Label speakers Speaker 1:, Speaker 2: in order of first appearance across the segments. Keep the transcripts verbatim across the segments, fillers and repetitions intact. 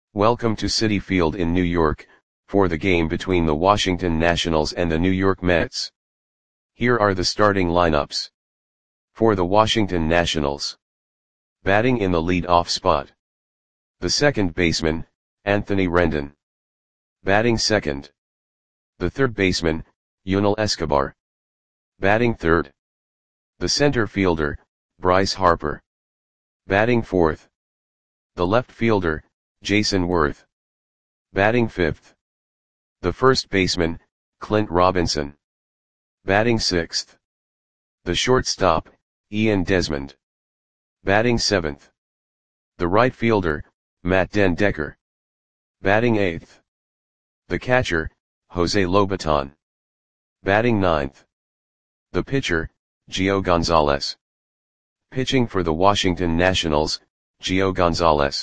Speaker 1: Welcome to Citi Field in New York, for the game between the Washington Nationals and the New York Mets. Here are the starting lineups. For the Washington Nationals. Batting in the lead-off spot. The second baseman, Anthony Rendon. Batting second. The third baseman, Yunel Escobar. Batting third. The center fielder, Bryce Harper. Batting fourth. The left fielder, Jayson Werth. Batting fifth. The first baseman, Clint Robinson. Batting sixth. The shortstop, Ian Desmond. Batting seventh. The right fielder, Matt den Dekker. Batting eighth. The catcher, Jose Lobaton. Batting ninth. The pitcher, Gio Gonzalez. Pitching for the Washington Nationals, Gio Gonzalez.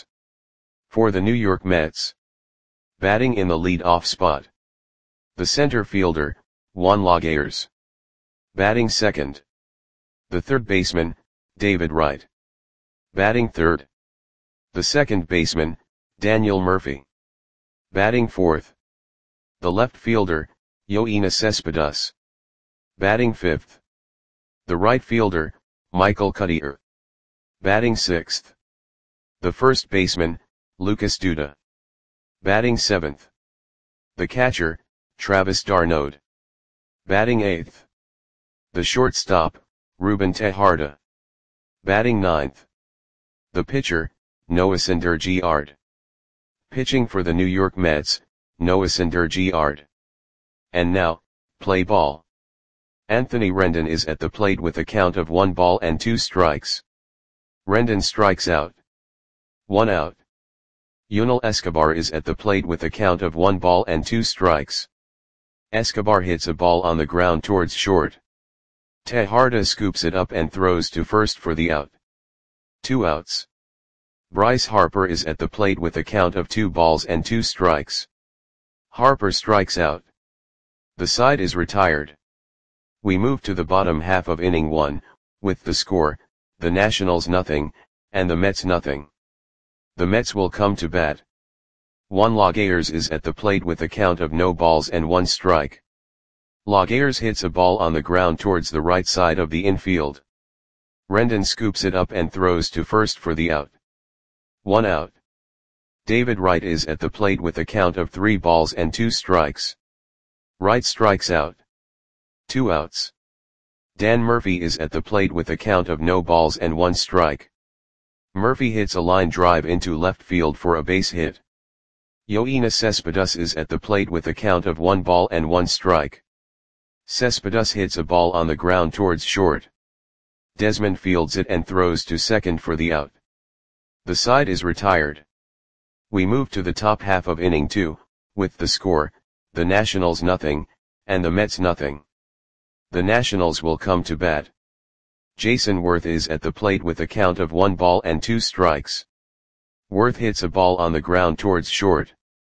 Speaker 1: For the New York Mets. Batting in the lead-off spot. The center fielder, Juan Lagares. Batting second. The third baseman, David Wright. Batting third. The second baseman, Daniel Murphy. Batting fourth. The left fielder, Yoenis Cespedes. Batting fifth. The right fielder, Michael Cuddyer. Batting sixth. The first baseman, Lucas Duda. Batting seventh. The catcher, Travis d'Arnaud. Batting eighth. The shortstop, Ruben Tejada. Batting ninth. The pitcher, Noah Syndergaard. Pitching for the New York Mets, Noah Syndergaard. And now, play ball. Anthony Rendon is at the plate with a count of one ball and two strikes. Rendon strikes out. One out. Yunel Escobar is at the plate with a count of one ball and two strikes. Escobar hits a ball on the ground towards short. Tejada scoops it up and throws to first for the out. Two outs. Bryce Harper is at the plate with a count of two balls and two strikes. Harper strikes out. The side is retired. We move to the bottom half of inning one, with the score, the Nationals nothing, and the Mets nothing. The Mets will come to bat. Juan Lagares is at the plate with a count of no balls and one strike. Lagares hits a ball on the ground towards the right side of the infield. Rendon scoops it up and throws to first for the out. One out. David Wright is at the plate with a count of three balls and two strikes. Wright strikes out. Two outs. Dan Murphy is at the plate with a count of no balls and one strike. Murphy hits a line drive into left field for a base hit. Yoenis Cespedes is at the plate with a count of one ball and one strike. Cespedes hits a ball on the ground towards short. Desmond fields it and throws to second for the out. The side is retired. We move to the top half of inning two, with the score, the Nationals nothing, and the Mets nothing. The Nationals will come to bat. Jayson Werth is at the plate with a count of one ball and two strikes. Werth hits a ball on the ground towards short.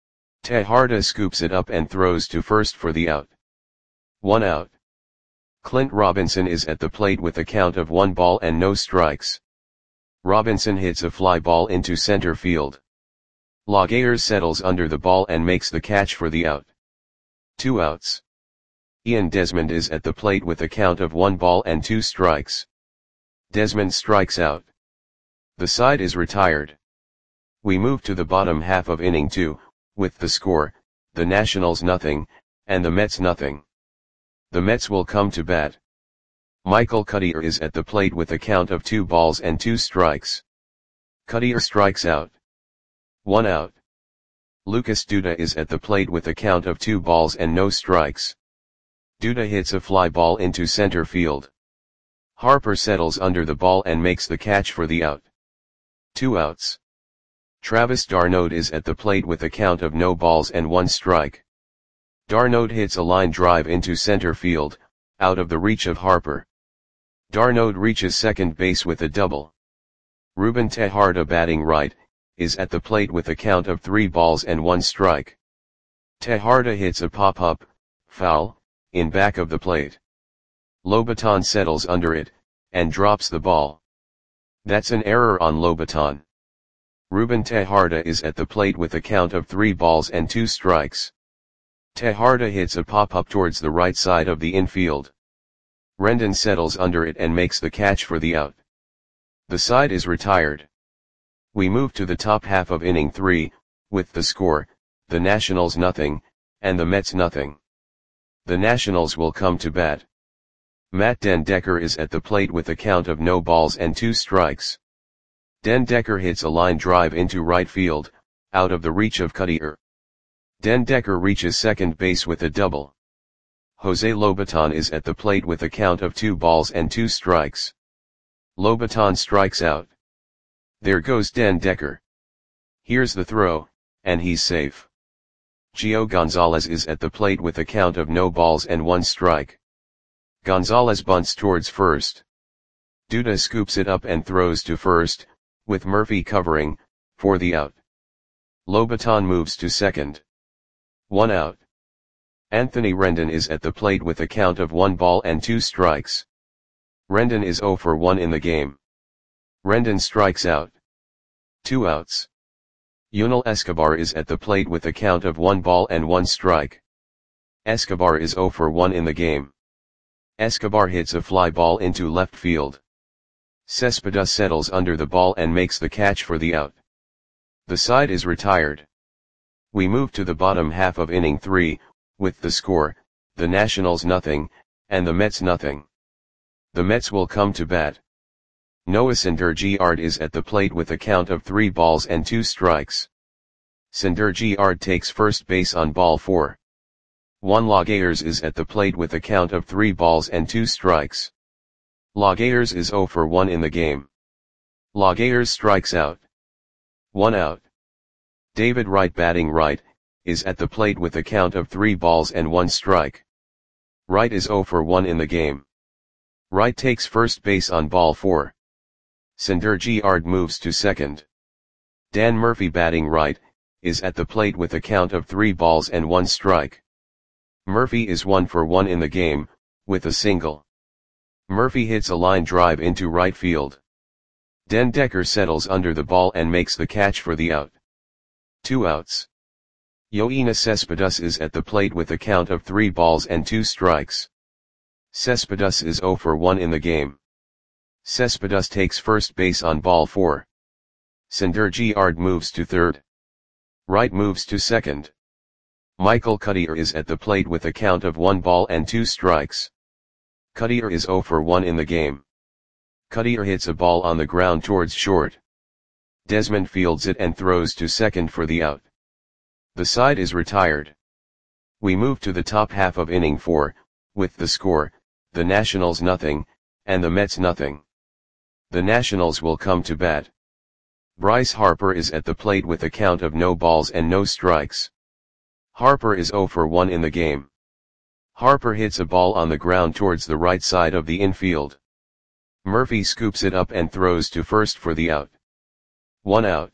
Speaker 1: Tejada scoops it up and throws to first for the out. One out. Clint Robinson is at the plate with a count of one ball and no strikes. Robinson hits a fly ball into center field. Lagares settles under the ball and makes the catch for the out. Two outs. Ian Desmond is at the plate with a count of one ball and two strikes. Desmond strikes out. The side is retired. We move to the bottom half of inning two, with the score, the Nationals nothing, and the Mets nothing. The Mets will come to bat. Michael Cuddyer is at the plate with a count of two balls and two strikes. Cuddyer strikes out. One out. Lucas Duda is at the plate with a count of two balls and no strikes. Duda hits a fly ball into center field. Harper settles under the ball and makes the catch for the out. Two outs. Travis d'Arnaud is at the plate with a count of no balls and one strike. d'Arnaud hits a line drive into center field, out of the reach of Harper. d'Arnaud reaches second base with a double. Ruben Tejada, batting right, is at the plate with a count of three balls and one strike. Tejada hits a pop-up, foul, in back of the plate. Lobaton settles under it, and drops the ball. That's an error on Lobaton. Ruben Tejada is at the plate with a count of three balls and two strikes. Tejada hits a pop-up towards the right side of the infield. Rendon settles under it and makes the catch for the out. The side is retired. We move to the top half of inning three, with the score, the Nationals nothing, and the Mets nothing. The Nationals will come to bat. Matt Den Dekker is at the plate with a count of no balls and two strikes. Den Dekker hits a line drive into right field, out of the reach of Cutter. Den Dekker reaches second base with a double. Jose Lobaton is at the plate with a count of two balls and two strikes. Lobaton strikes out. There goes Den Dekker. Here's the throw, and he's safe. Gio Gonzalez is at the plate with a count of no balls and one strike. Gonzalez bunts towards first. Duda scoops it up and throws to first, with Murphy covering, for the out. Lobaton moves to second. One out. Anthony Rendon is at the plate with a count of one ball and two strikes. Rendon is zero for one in the game. Rendon strikes out. Two outs. Yunel Escobar is at the plate with a count of one ball and one strike. Escobar is zero for one in the game. Escobar hits a fly ball into left field. Cespedes settles under the ball and makes the catch for the out. The side is retired. We move to the bottom half of inning three, with the score, the Nationals nothing, and the Mets nothing. The Mets will come to bat. Noah Syndergaard is at the plate with a count of three balls and two strikes. Syndergaard takes first base on ball four. Juan Lagares is at the plate with a count of three balls and two strikes. Lagares is zero for one in the game. Lagares strikes out. One out. David Wright, batting right, is at the plate with a count of three balls and one strike. Wright is zero for one in the game. Wright takes first base on ball four. Syndergaard moves to second. Dan Murphy, batting right, is at the plate with a count of three balls and one strike. Murphy is one for one in the game, with a single. Murphy hits a line drive into right field. Den Dekker settles under the ball and makes the catch for the out. Two outs. Yoenis Cespedes is at the plate with a count of three balls and two strikes. Cespedes is zero for one in the game. Cespedes takes first base on ball four. Syndergaard moves to third. Wright moves to second. Michael Cutter is at the plate with a count of one ball and two strikes. Cutter is zero for one in the game. Cutter hits a ball on the ground towards short. Desmond fields it and throws to second for the out. The side is retired. We move to the top half of inning four, with the score, the Nationals nothing, and the Mets nothing. The Nationals will come to bat. Bryce Harper is at the plate with a count of no balls and no strikes. Harper is zero for one in the game. Harper hits a ball on the ground towards the right side of the infield. Murphy scoops it up and throws to first for the out. One out.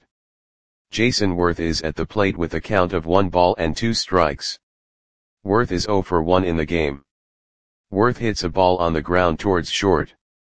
Speaker 1: Jason Worth is at the plate with a count of one ball and two strikes. Worth is zero for one in the game. Worth hits a ball on the ground towards short.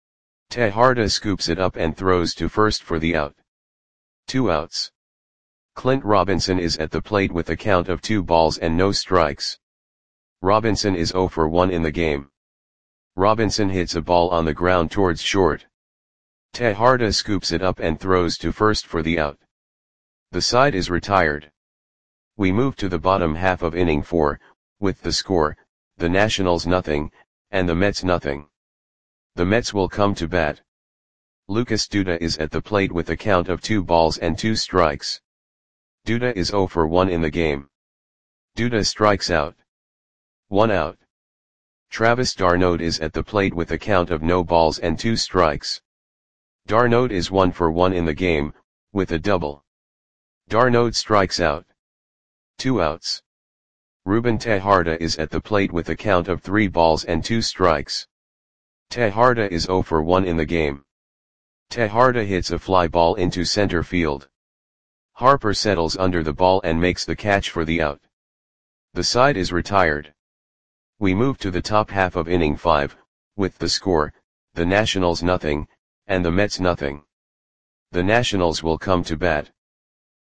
Speaker 1: Tejada scoops it up and throws to first for the out. Two outs. Clint Robinson is at the plate with a count of two balls and no strikes. Robinson is zero for one in the game. Robinson hits a ball on the ground towards short. Tejada scoops it up and throws to first for the out. The side is retired. We move to the bottom half of inning four, with the score, the Nationals nothing, and the Mets nothing. The Mets will come to bat. Lucas Duda is at the plate with a count of two balls and two strikes. Duda is zero for one in the game. Duda strikes out. One out. Travis d'Arnaud is at the plate with a count of no balls and two strikes. d'Arnaud is one for one in the game, with a double. d'Arnaud strikes out. Two outs. Ruben Tejada is at the plate with a count of three balls and two strikes. Tejada is zero for one in the game. Tejada hits a fly ball into center field. Harper settles under the ball and makes the catch for the out. The side is retired. We move to the top half of inning five, with the score, the Nationals nothing, and the Mets nothing. The Nationals will come to bat.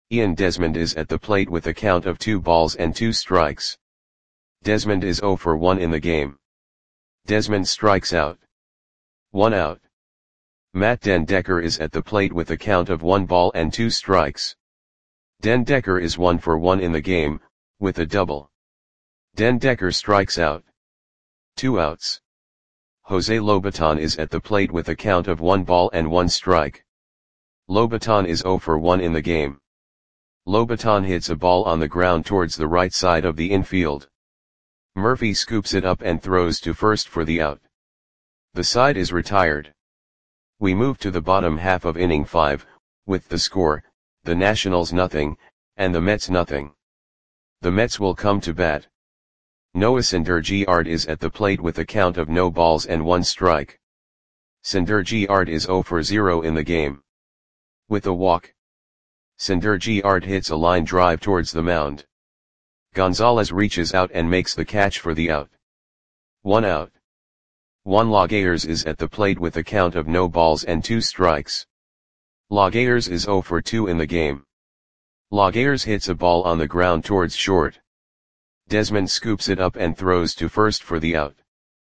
Speaker 1: Ian Desmond is at the plate with a count of two balls and two strikes. Desmond is zero for one in the game. Desmond strikes out. One out. Matt Den Dekker is at the plate with a count of one ball and two strikes. Den Dekker is one for one in the game, with a double. Den Dekker strikes out. Two outs. Jose Lobaton is at the plate with a count of one ball and one strike. Lobaton is zero for one in the game. Lobaton hits a ball on the ground towards the right side of the infield. Murphy scoops it up and throws to first for the out. The side is retired. We move to the bottom half of inning five, with the score, the Nationals nothing, and the Mets nothing. The Mets will come to bat. Noah Syndergaard is at the plate with a count of no balls and one strike. Syndergaard is zero for zero in the game. With a walk. Syndergaard hits a line drive towards the mound. Gonzalez reaches out and makes the catch for the out. One out. Juan Lagares is at the plate with a count of no balls and two strikes. Lagares is zero for two in the game. Lagares hits a ball on the ground towards short. Desmond scoops it up and throws to first for the out.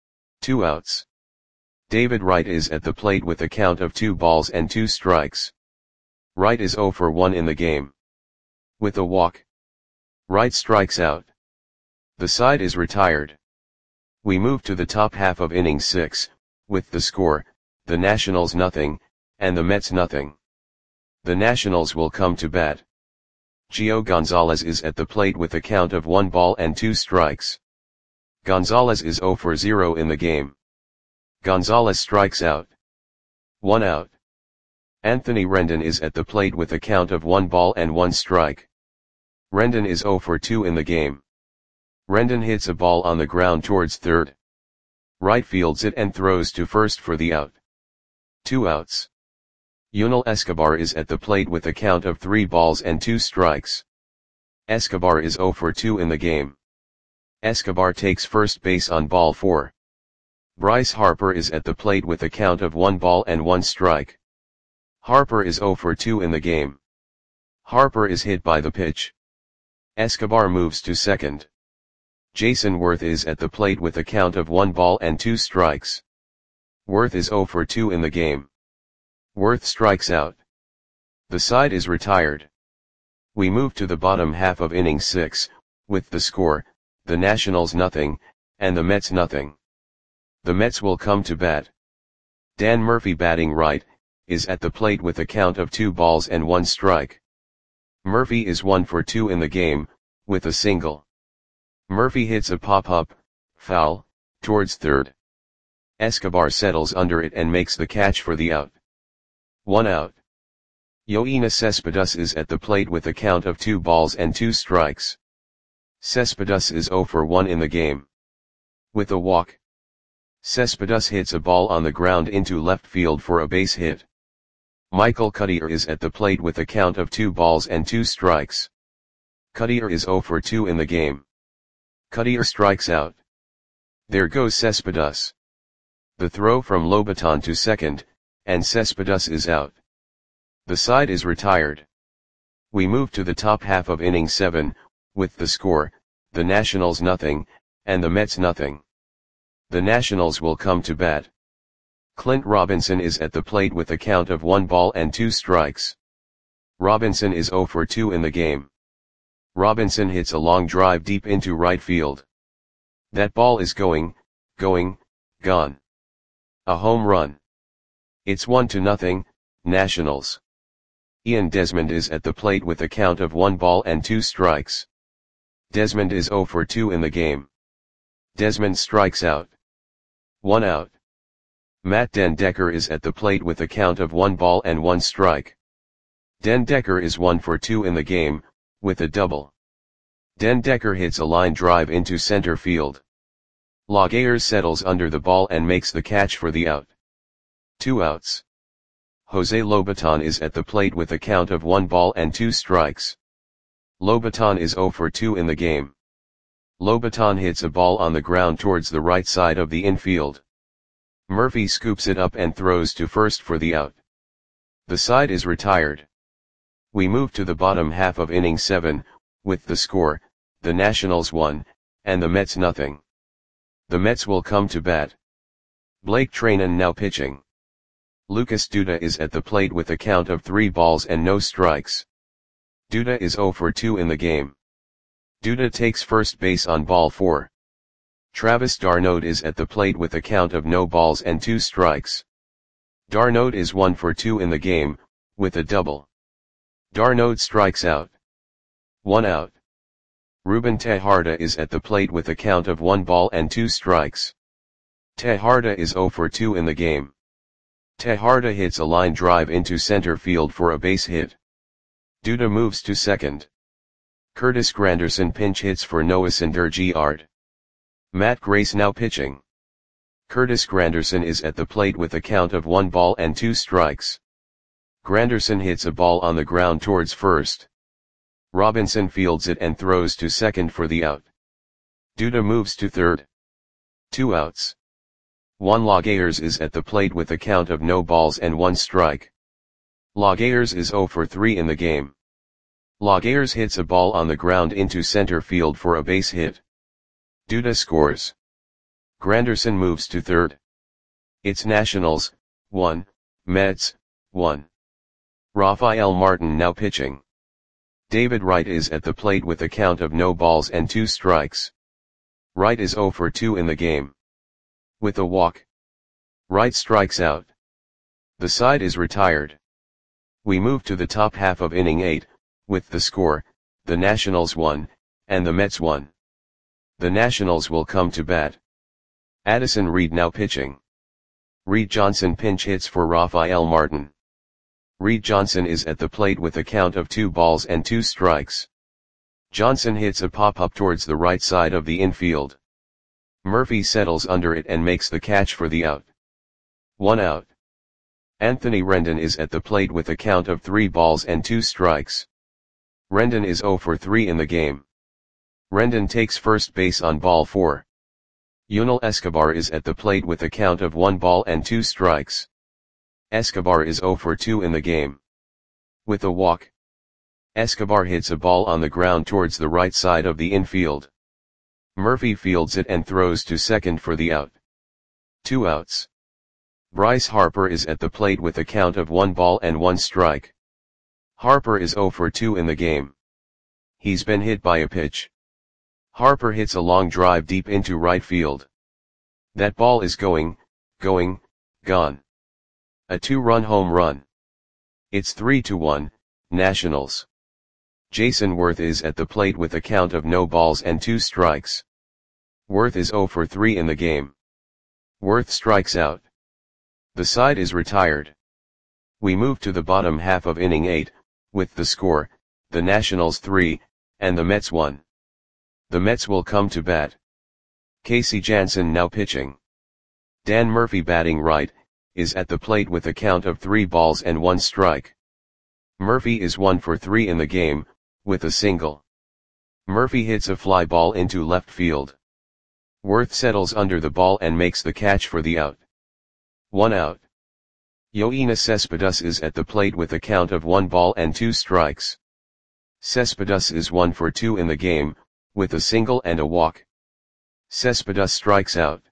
Speaker 1: Two outs. David Wright is at the plate with a count of two balls and two strikes. Wright is zero for one in the game. With a walk. Wright strikes out. The side is retired. We move to the top half of inning six, with the score, the Nationals nothing, and the Mets nothing. The Nationals will come to bat. Gio Gonzalez is at the plate with a count of one ball and two strikes. Gonzalez is zero for zero in the game. Gonzalez strikes out. One out. Anthony Rendon is at the plate with a count of one ball and one strike. Rendon is zero for two in the game. Rendon hits a ball on the ground towards third. Right fields it and throws to first for the out. Two outs. Yunel Escobar is at the plate with a count of three balls and two strikes. Escobar is zero for two in the game. Escobar takes first base on ball four. Bryce Harper is at the plate with a count of one ball and one strike. Harper is zero for two in the game. Harper is hit by the pitch. Escobar moves to second. Jason Worth is at the plate with a count of one ball and two strikes. Worth is zero for two in the game. Worth strikes out. The side is retired. We move to the bottom half of inning six, with the score, the Nationals nothing, and the Mets nothing. The Mets will come to bat. Dan Murphy batting right, is at the plate with a count of two balls and one strike. Murphy is one for two in the game, with a single. Murphy hits a pop-up, foul, towards third. Escobar settles under it and makes the catch for the out. One out. Yoenis Cespedes is at the plate with a count of two balls and two strikes. Cespedes is zero for one in the game. With a walk. Cespedes hits a ball on the ground into left field for a base hit. Michael Cuddyer is at the plate with a count of two balls and two strikes. Cuddyer is zero for two in the game. Cuddyer strikes out. There goes Cespedes. The throw from Lobaton to second, and Cespedes is out. The side is retired. We move to the top half of inning seven, with the score, the Nationals nothing, and the Mets nothing. The Nationals will come to bat. Clint Robinson is at the plate with a count of one ball and two strikes. Robinson is zero for two in the game. Robinson hits a long drive deep into right field. That ball is going, going, gone. A home run. It's one to nothing, Nationals. Ian Desmond is at the plate with a count of one ball and two strikes. Desmond is zero for two in the game. Desmond strikes out. One out. Matt Den Dekker is at the plate with a count of one ball and one strike. Den Dekker is one for two in the game, with a double. Den Dekker hits a line drive into center field. Lagares settles under the ball and makes the catch for the out. Two outs. Jose Lobaton is at the plate with a count of one ball and two strikes. Lobaton is zero for two in the game. Lobaton hits a ball on the ground towards the right side of the infield. Murphy scoops it up and throws to first for the out. The side is retired. We move to the bottom half of inning seven, with the score, the Nationals one, and the Mets nothing. The Mets will come to bat. Blake Treinen now pitching. Lucas Duda is at the plate with a count of three balls and no strikes. Duda is oh for two in the game. Duda takes first base on ball four. Travis d'Arnaud is at the plate with a count of no balls and two strikes. d'Arnaud is one for two in the game, with a double. d'Arnaud strikes out. One out. Ruben Tejada is at the plate with a count of one ball and two strikes. Tejada is oh for two in the game. Tejada hits a line drive into center field for a base hit. Duda moves to second. Curtis Granderson pinch hits for Noah Syndergaard. Matt Grace now pitching. Curtis Granderson is at the plate with a count of one ball and two strikes. Granderson hits a ball on the ground towards first. Robinson fields it and throws to second for the out. Duda moves to third. Two outs. Juan Lagares is at the plate with a count of no balls and one strike. Lagares is oh for three in the game. Lagares hits a ball on the ground into center field for a base hit. Duda scores. Granderson moves to third. It's Nationals, one, Mets, one. Rafael Martin now pitching. David Wright is at the plate with a count of no balls and two strikes. Wright is oh for two in the game. With a walk, Wright strikes out. The side is retired. We move to the top half of inning eight, with the score, the Nationals one, and the Mets one. The Nationals will come to bat. Addison Reed now pitching. Reed Johnson pinch hits for Rafael Martin. Reed Johnson is at the plate with a count of two balls and two strikes. Johnson hits a pop-up towards the right side of the infield. Murphy settles under it and makes the catch for the out. One out. Anthony Rendon is at the plate with a count of three balls and two strikes. Rendon is oh for three in the game. Rendon takes first base on ball four. Yunel Escobar is at the plate with a count of one ball and two strikes. Escobar is oh for two in the game. With a walk, Escobar hits a ball on the ground towards the right side of the infield. Murphy fields it and throws to second for the out. Two outs. Bryce Harper is at the plate with a count of one ball and one strike. Harper is oh for two in the game. He's been hit by a pitch. Harper hits a long drive deep into right field. That ball is going, going, gone. A two-run home run. It's three to one, Nationals. Jason Worth is at the plate with a count of no balls and two strikes. Worth is oh for three in the game. Worth strikes out. The side is retired. We move to the bottom half of inning eight, with the score, the Nationals three, and the Mets one. The Mets will come to bat. Casey Janssen now pitching. Dan Murphy batting right, is at the plate with a count of three balls and one strike. Murphy is one for three in the game, with a single. Murphy hits a fly ball into left field. Worth settles under the ball and makes the catch for the out. One out. Yoenis Cespedes is at the plate with a count of one ball and two strikes. Cespedes is one for two in the game, with a single and a walk. Cespedes strikes out.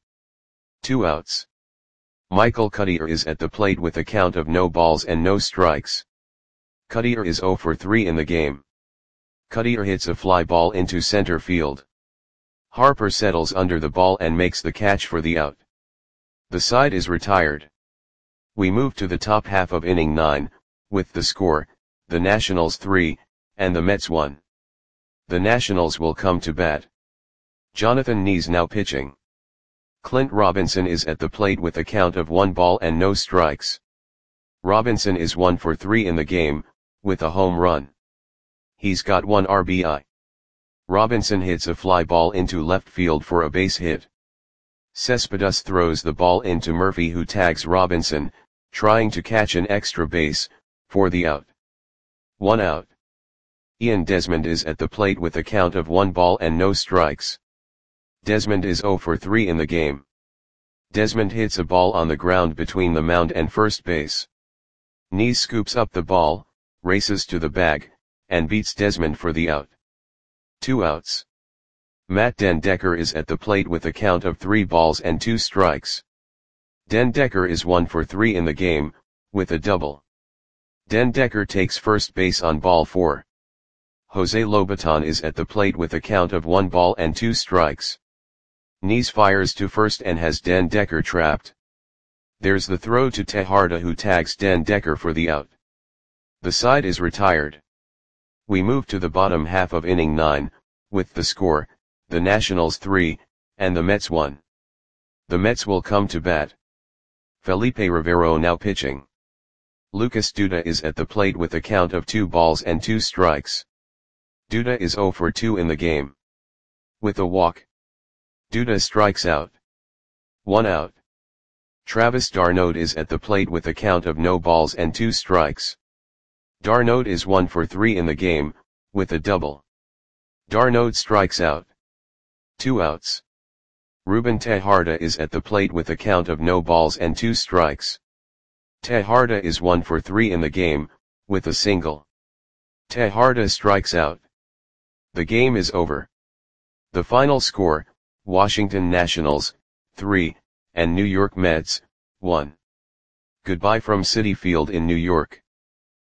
Speaker 1: Two outs. Michael Cuddyer is at the plate with a count of no balls and no strikes. Cuddyer is oh for three in the game. Cuddyer hits a fly ball into center field. Harper settles under the ball and makes the catch for the out. The side is retired. We move to the top half of inning nine, with the score, the Nationals three, and the Mets one. The Nationals will come to bat. Jonathan Nees now pitching. Clint Robinson is at the plate with a count of one ball and no strikes. Robinson is one for three in the game, with a home run. He's got one R B I. Robinson hits a fly ball into left field for a base hit. Cespedes throws the ball into Murphy, who tags Robinson, trying to catch an extra base, for the out. One out. Ian Desmond is at the plate with a count of one ball and no strikes. Desmond is oh for three in the game. Desmond hits a ball on the ground between the mound and first base. Nees scoops up the ball, races to the bag, and beats Desmond for the out. Two outs. Matt Den Dekker is at the plate with a count of three balls and two strikes. Den Dekker is one for three in the game, with a double. Den Dekker takes first base on ball four. Jose Lobaton is at the plate with a count of one ball and two strikes. Knees fires to first and has Den Dekker trapped. There's the throw to Tejada, who tags Den Dekker for the out. The side is retired. We move to the bottom half of inning nine, with the score, the Nationals three, and the Mets one. The Mets will come to bat. Felipe Rivero now pitching. Lucas Duda is at the plate with a count of two balls and two strikes. Duda is zero for two in the game. With a walk, Duda strikes out. One out. Travis d'Arnaud is at the plate with a count of no balls and two strikes. d'Arnaud is one for three in the game, with a double. d'Arnaud strikes out. Two outs. Ruben Tejada is at the plate with a count of no balls and two strikes. Tejada is one for three in the game, with a single. Tejada strikes out. The game is over. The final score, Washington Nationals, three, and New York Mets, one. Goodbye from Citi Field in New York.